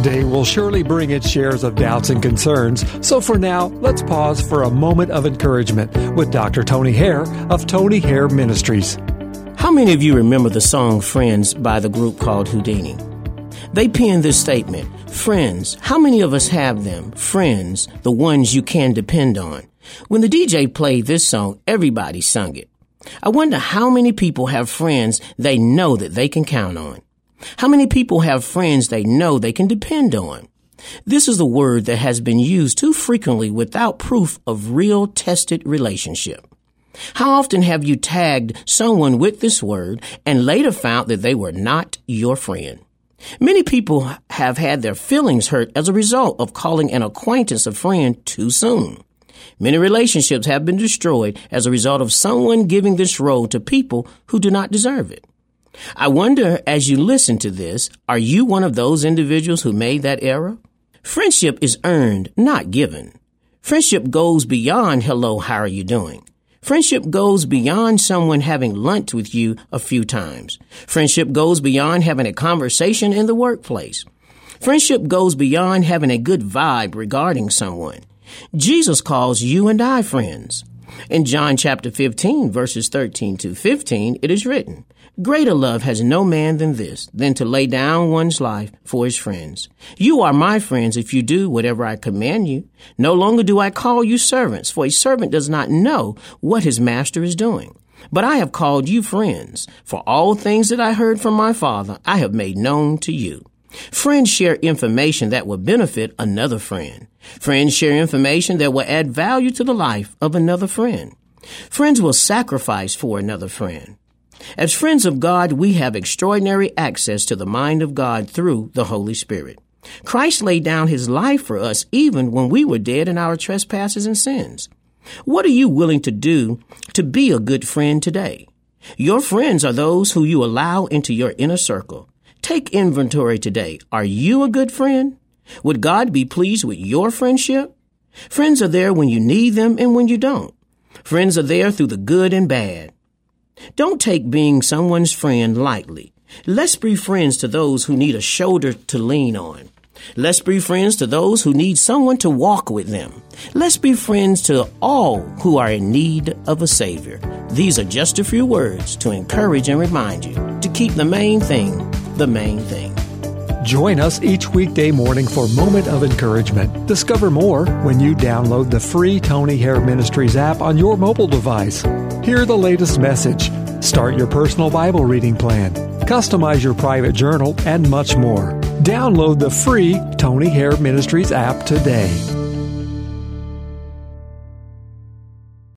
Today will surely bring its shares of doubts and concerns, so for now, let's pause for a moment of encouragement with Dr. Tony Hare of Tony Hare Ministries. How many of you remember the song Friends by the group called Houdini? They penned this statement, friends, how many of us have them? Friends, the ones you can depend on. When the DJ played this song, everybody sung it. I wonder how many people have friends they know that they can count on. How many people have friends they know they can depend on? This is a word that has been used too frequently without proof of real tested relationship. How often have you tagged someone with this word and later found that they were not your friend? Many people have had their feelings hurt as a result of calling an acquaintance a friend too soon. Many relationships have been destroyed as a result of someone giving this role to people who do not deserve it. I wonder, as you listen to this, are you one of those individuals who made that error? Friendship is earned, not given. Friendship goes beyond, hello, how are you doing? Friendship goes beyond someone having lunch with you a few times. Friendship goes beyond having a conversation in the workplace. Friendship goes beyond having a good vibe regarding someone. Jesus calls you and I friends. In John chapter 15, verses 13 to 15, it is written, greater love has no man than this, than to lay down one's life for his friends. You are my friends if you do whatever I command you. No longer do I call you servants, for a servant does not know what his master is doing. But I have called you friends, for all things that I heard from my Father I have made known to you. Friends share information that will benefit another friend. Friends share information that will add value to the life of another friend. Friends will sacrifice for another friend. As friends of God, we have extraordinary access to the mind of God through the Holy Spirit. Christ laid down his life for us even when we were dead in our trespasses and sins. What are you willing to do to be a good friend today? Your friends are those who you allow into your inner circle. Take inventory today. Are you a good friend? Would God be pleased with your friendship? Friends are there when you need them and when you don't. Friends are there through the good and bad. Don't take being someone's friend lightly. Let's be friends to those who need a shoulder to lean on. Let's be friends to those who need someone to walk with them. Let's be friends to all who are in need of a Savior. These are just a few words to encourage and remind you to keep the main thing the main thing. Join us each weekday morning for Moment of Encouragement. Discover more when you download the free Tony Hare Ministries app on your mobile device. Hear the latest message, start your personal Bible reading plan, customize your private journal, and much more. Download the free Tony Hare Ministries app today.